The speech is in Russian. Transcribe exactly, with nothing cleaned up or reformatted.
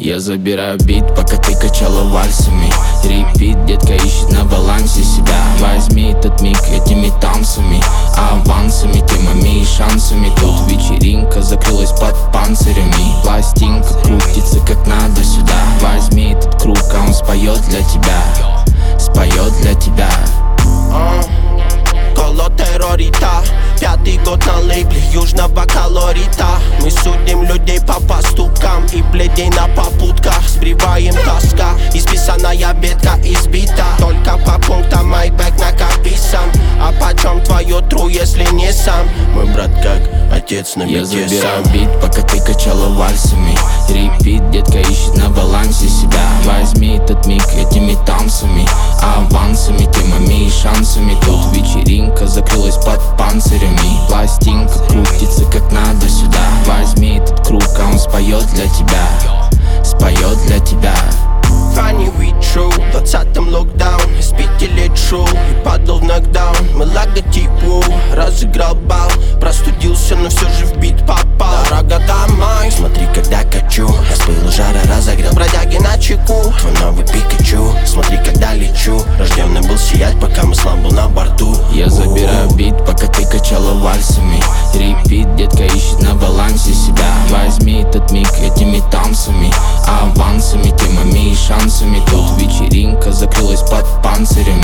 Я забираю бит, пока ты качала вальсами. Репит, детка ищет на балансе себя. Возьми этот миг этими танцами, авансами, темами и шансами. Тут вечеринка закрылась под панцирями. Пластинка крутится как надо сюда. Возьми этот круг, а он споет для тебя. Споет для тебя. Коло террорита, пятый год на лейбле южного колорита. Мы судим людей по поступкам и бледей на попутках. Сбриваем тоска, исписанная ветка избита. Только по пунктам майбэк накописан. А почем твое true, если не сам? Мой брат как отец на Я бите забираю сам. бит, пока ты качала вальсами. Репит, детка ищет на балансе себя. Возьми этот миг этими танцами, авансами, темами и шансами. Тут вечеринка закрылась под панцирями. Пластинка крутится как надо сюда. Возьми этот круг, а он споет для тебя. Споет для тебя. Funny we true, в двадцатом локдаун. Из пяти лет шоу и падал в нокдаун. Мы логотип воу, разыграл бал. Простудился, но все же в бит попал. Дорога домой, смотри, когда качу. Я с пыла жара разогрел бродяги на чеку. Твой новый Пикачу, смотри, когда лечу. Рожденный был сиять, пока Муслан был на борту. Я забираю бит, пока ты качала вальсами. Репит, детка ищет на балансе себя. Возьми этот миг этими танцами, авансами, темами и шансами. Тут вечеринка закрылась под панцирями.